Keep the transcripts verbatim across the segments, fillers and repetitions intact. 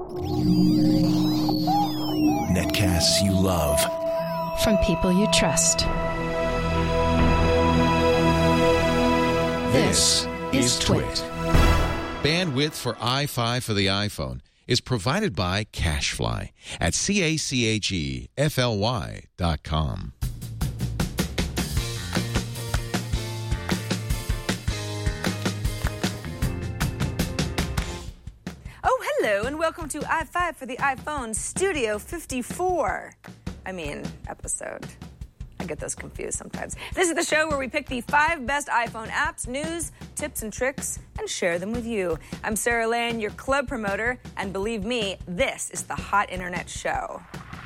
Netcasts you love. From people you trust. This is Twit. Bandwidth for i five for the iPhone is provided by CacheFly at C A C H E F L Y dot com. Oh, hello, and welcome to i five for the iPhone Studio fifty-four. I mean, episode. I get those confused sometimes. This is the show where we pick the five best iPhone apps, news, tips, and tricks, and share them with you. I'm Sarah Lane, your club promoter, and believe me, this is the hot internet show.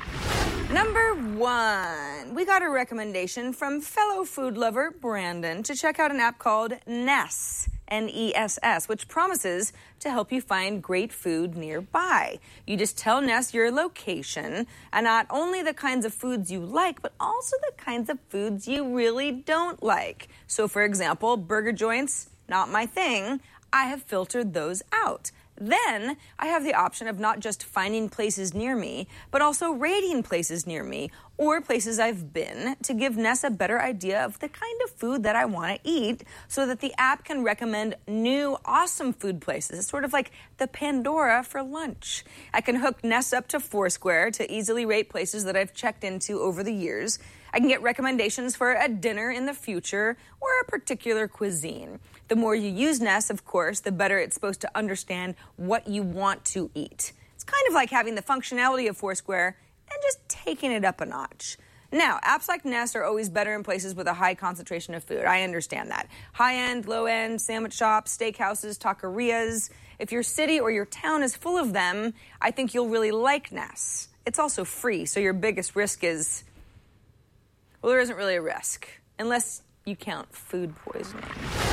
Number one, we got a recommendation from fellow food lover Brandon to check out an app called Ness. N E S S, which promises to help you find great food nearby. You just tell Ness your location and not only the kinds of foods you like, but also the kinds of foods you really don't like. So, for example, burger joints, not my thing. I have filtered those out. Then I have the option of not just finding places near me, but also rating places near me or places I've been to give Ness a better idea of the kind of food that I want to eat so that the app can recommend new awesome food places. It's sort of like the Pandora for lunch. I can hook Ness up to Foursquare to easily rate places that I've checked into over the years. I can get recommendations for a dinner in the future or a particular cuisine. The more you use Ness, of course, the better it's supposed to understand what you want to eat. It's kind of like having the functionality of Foursquare and just taking it up a notch. Now, apps like Ness are always better in places with a high concentration of food. I understand that. High-end, low-end, sandwich shops, steakhouses, taquerias. If your city or your town is full of them, I think you'll really like Ness. It's also free, so your biggest risk is... well, there isn't really a risk, unless you count food poisoning.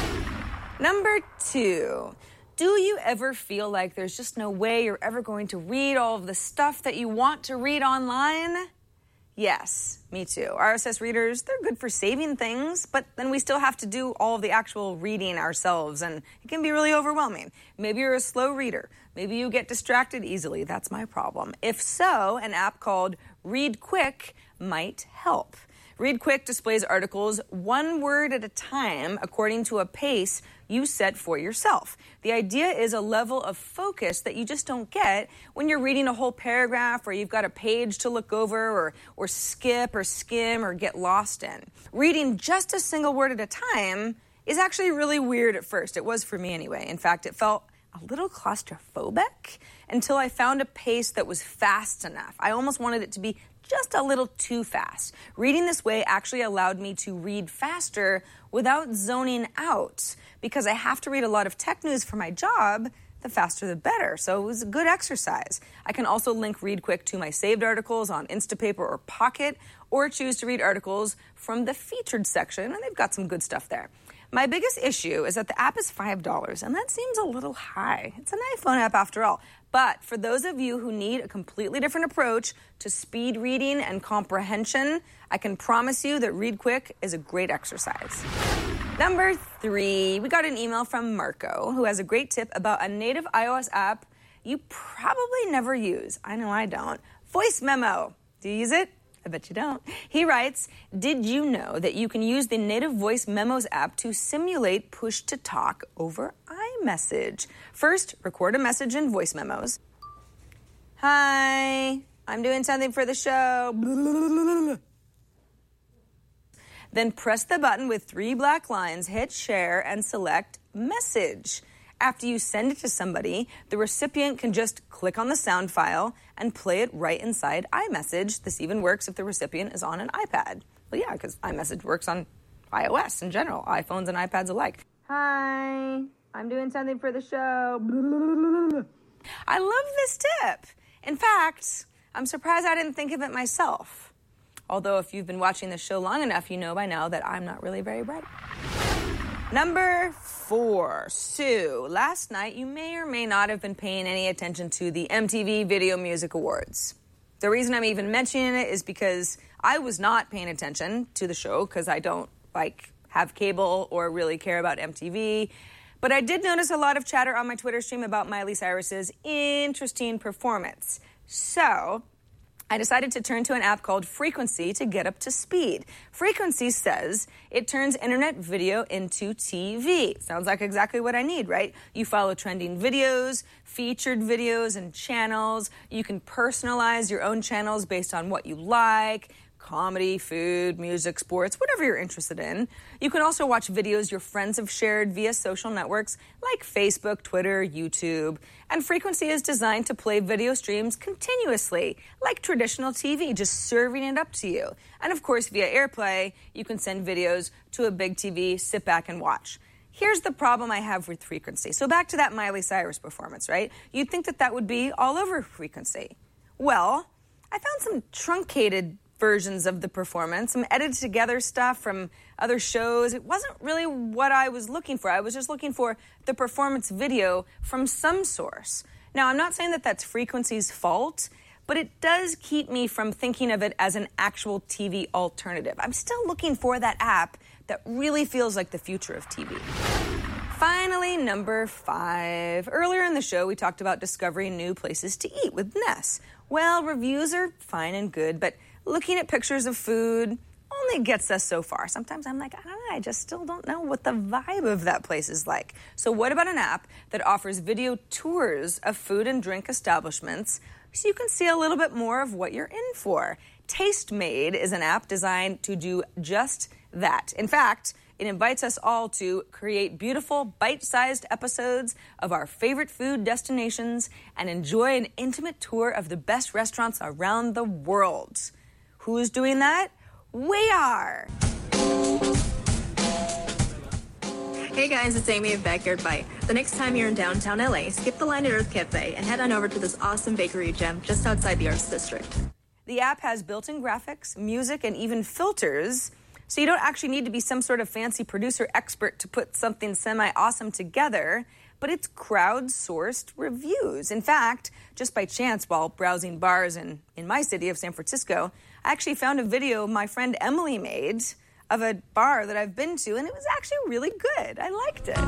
Number two, do you ever feel like there's just no way you're ever going to read all of the stuff that you want to read online? Yes, me too. R S S readers, they're good for saving things, but then we still have to do all of the actual reading ourselves, and it can be really overwhelming. Maybe you're a slow reader. Maybe you get distracted easily. That's my problem. If so, an app called Read Quick might help. Read Quick displays articles one word at a time according to a pace you set for yourself. The idea is a level of focus that you just don't get when you're reading a whole paragraph or you've got a page to look over or, or skip or skim or get lost in. Reading just a single word at a time is actually really weird at first. It was for me anyway. In fact, it felt a little claustrophobic until I found a pace that was fast enough. I almost wanted it to be just a little too fast. Reading this way actually allowed me to read faster without zoning out. Because I have to read a lot of tech news for my job, the faster the better. So it was a good exercise. I can also link Read Quick to my saved articles on Instapaper or Pocket, or choose to read articles from the featured section, and they've got some good stuff there. My biggest issue is that the app is five dollars, and that seems a little high. It's an iPhone app after all. But for those of you who need a completely different approach to speed reading and comprehension, I can promise you that Read Quick is a great exercise. Number three, we got an email from Marco, who has a great tip about a native iOS app you probably never use. I know I don't. Voice Memo. Do you use it? I bet you don't. He writes, did you know that you can use the native Voice Memos app to simulate push-to-talk over iMessage? First, record a message in Voice Memos. Hi, I'm doing something for the show. Then press the button with three black lines, hit share, and select message. After you send it to somebody, the recipient can just click on the sound file and play it right inside iMessage. This even works if the recipient is on an iPad. Well, yeah, because iMessage works on iOS in general, iPhones and iPads alike. Hi, I'm doing something for the show. I love this tip. In fact, I'm surprised I didn't think of it myself. Although if you've been watching this show long enough, you know by now that I'm not really very bright. Number four, Sue. Last night, you may or may not have been paying any attention to the M T V Video Music Awards. The reason I'm even mentioning it is because I was not paying attention to the show because I don't, like, have cable or really care about M T V. But I did notice a lot of chatter on my Twitter stream about Miley Cyrus's interesting performance. So I decided to turn to an app called Frequency to get up to speed. Frequency says it turns internet video into T V. Sounds like exactly what I need, right? You follow trending videos, featured videos and channels. You can personalize your own channels based on what you like. Comedy, food, music, sports, whatever you're interested in. You can also watch videos your friends have shared via social networks like Facebook, Twitter, YouTube. And Frequency is designed to play video streams continuously, like traditional T V, just serving it up to you. And of course, via AirPlay, you can send videos to a big T V, sit back and watch. Here's the problem I have with Frequency. So back to that Miley Cyrus performance, right? You'd think that that would be all over Frequency. Well, I found some truncated versions of the performance, some edited together stuff from other shows. It wasn't really what I was looking for. I was just looking for the performance video from some source. Now, I'm not saying that that's Frequency's fault, but it does keep me from thinking of it as an actual T V alternative. I'm still looking for that app that really feels like the future of T V. Finally, number five. Earlier in the show, we talked about discovering new places to eat with Ness. Well, reviews are fine and good, but looking at pictures of food only gets us so far. Sometimes I'm like, I don't know, I just still don't know what the vibe of that place is like. So what about an app that offers video tours of food and drink establishments so you can see a little bit more of what you're in for? Tastemade is an app designed to do just that. In fact, it invites us all to create beautiful, bite-sized episodes of our favorite food destinations and enjoy an intimate tour of the best restaurants around the world. Who's doing that? We are! Hey guys, it's Amy of Backyard Bite. The next time you're in downtown L A, skip the line at Earth Cafe and head on over to this awesome bakery gem just outside the Arts District. The app has built-in graphics, music, and even filters, so you don't actually need to be some sort of fancy producer expert to put something semi-awesome together, but it's crowd-sourced reviews. In fact, just by chance while browsing bars in, in my city of San Francisco, I actually found a video my friend Emily made of a bar that I've been to, and it was actually really good. I liked it.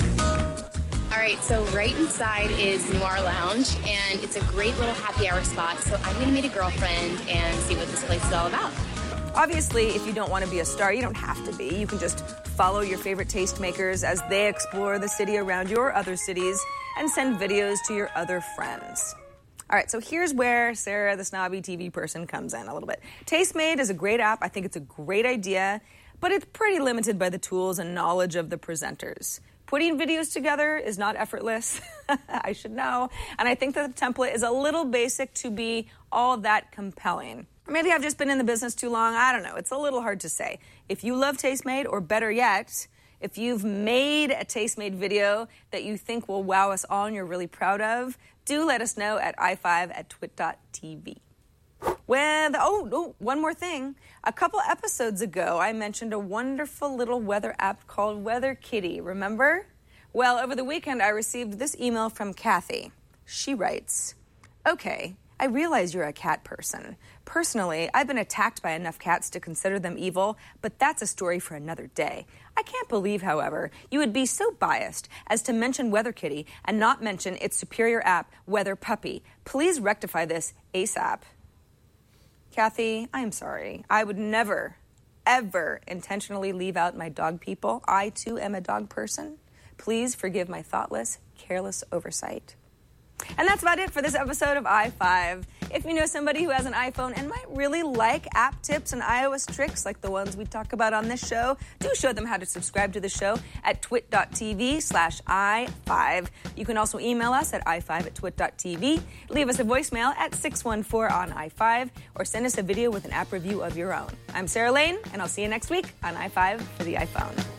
All right, so right inside is Noir Lounge, and it's a great little happy hour spot, so I'm going to meet a girlfriend and see what this place is all about. Obviously, if you don't want to be a star, you don't have to be. You can just follow your favorite tastemakers as they explore the city around your other cities and send videos to your other friends. All right, so here's where Sarah, the snobby T V person, comes in a little bit. Tastemade is a great app. I think it's a great idea, but it's pretty limited by the tools and knowledge of the presenters. Putting videos together is not effortless. I should know. And I think that the template is a little basic to be all that compelling. Or maybe I've just been in the business too long. I don't know. It's a little hard to say. If you love Tastemade, or better yet, if you've made a Tastemade video that you think will wow us all and you're really proud of, do let us know at i five at twit dot t v. Well, oh, oh, one more thing. A couple episodes ago, I mentioned a wonderful little weather app called Weather Kitty. Remember? Well, over the weekend, I received this email from Kathy. She writes, "Okay, I realize you're a cat person. Personally, I've been attacked by enough cats to consider them evil, but that's a story for another day. I can't believe, however, you would be so biased as to mention Weather Kitty and not mention its superior app, Weather Puppy. Please rectify this ASAP." Kathy, I am sorry. I would never, ever intentionally leave out my dog people. I, too, am a dog person. Please forgive my thoughtless, careless oversight. And that's about it for this episode of i five. If you know somebody who has an iPhone and might really like app tips and iOS tricks like the ones we talk about on this show, do show them how to subscribe to the show at twit dot t v slash i five. You can also email us at i five at twit dot t v, leave us a voicemail at six one four on i five, or send us a video with an app review of your own. I'm Sarah Lane, and I'll see you next week on i five for the iPhone.